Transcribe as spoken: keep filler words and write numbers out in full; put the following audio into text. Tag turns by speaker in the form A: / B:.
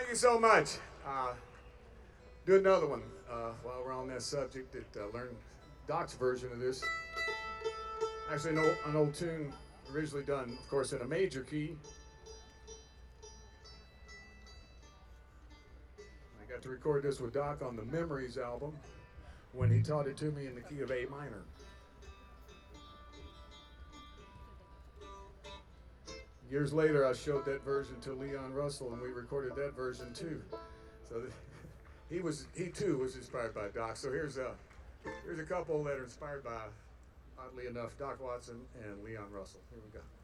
A: Thank you so much. Uh, do another one uh, while we're on that subject. That uh, learn Doc's version of this. Actually, an old, an old tune originally done, of course, in a major key. I got to record this with Doc on the Memories album when he taught it to me in the key of A minor. Years later, I showed that version to Leon Russell, and we recorded that version too. So he was, he too was inspired by Doc. So here's a, here's a couple that are inspired by, oddly enough, Doc Watson and Leon Russell. Here we go.